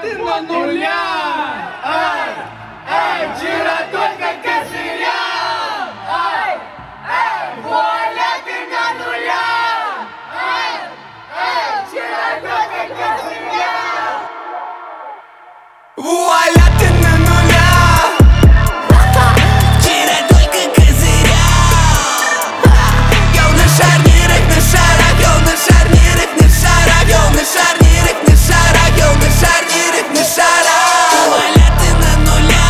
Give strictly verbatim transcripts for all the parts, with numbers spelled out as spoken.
ты на нуля. Ай, ай, вчера только козырял. Ай, ай, вуаля, ты на нуля. Ай, ай, вчера только козырял. Вуаля, ты на нуля. Вчера только козырял. Йоу, на шарнирах, на шарах, йоу, на шарнирах, на шарах, йоу, на шарнирах, на шарах, йоу, на шарнирах, на шарах. Вуаля, ты на нуля.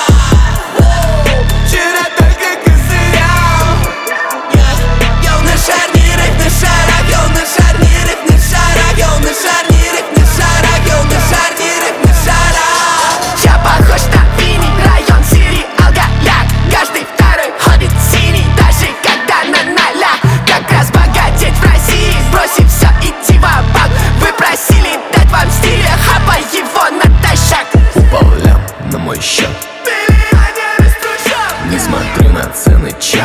Вчера только козырял. Йоу, на шарнирах, на шарах, йоу, на шарнирах, на шарах, йоу, на шарнирах, на шарах, йоу, на шарнирах, на шарах. Я похож на Винни, район сериал Голяк. Каждый второй ходит синий, даже когда на нолях. Как разбогатеть в России, бросив все, идти ва-банк. Вы просили дать вам стиля, хапай его натощак. Упал лям на мой счет, не смотрю на цены чат.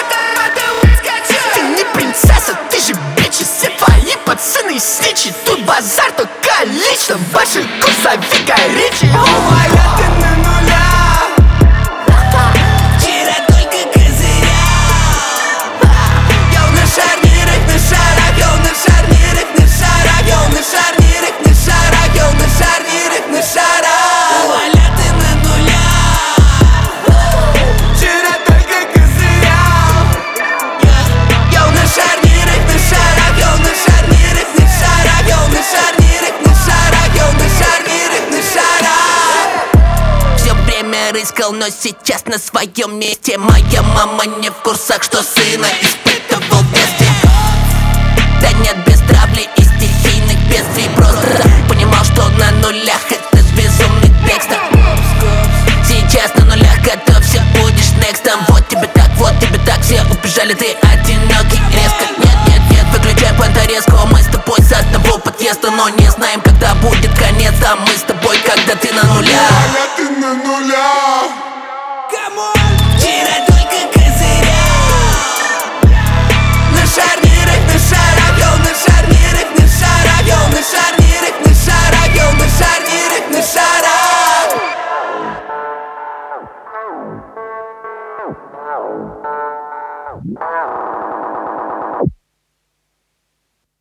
Ты не принцесса, ты же бичи. Все твои пацаны сничи. Тут базар только лично. Ваши курсовик горичи. Вуаля, ты на нуля. Вчера только козырял. Йоу, на шарнирах, на шарах, йоу, на шарнирах, на шарах, йоу, на шарнирах, на шарах, йоу, на шарнирах, на шарах. Вуаля, ты на нуля. Вчера только козырял. Йоу, на шарнирах, на шарах, йоу, на шарнирах, на шарах, йоу, на шарнирах, на шарах, йоу, на шарнирах, на шарах. Все время рыскал, но сейчас на своем месте. Моя мама не в курсах, что сына испытывал вместе. Да нет, без травли и стихийных бедствий. Просто понимал, что на нулях это с безумных текстов. Сейчас на нулях, готовься, будешь некстом. Вот тебе так, вот тебе так, все убежали, ты одинокий резко. Нет, нет, нет, выключай понторезку. Мы с тобой с одного подъезда, но не знаем, когда будет конец. А мы с тобой, когда ты на нулях. Вуаля, ты на нуля.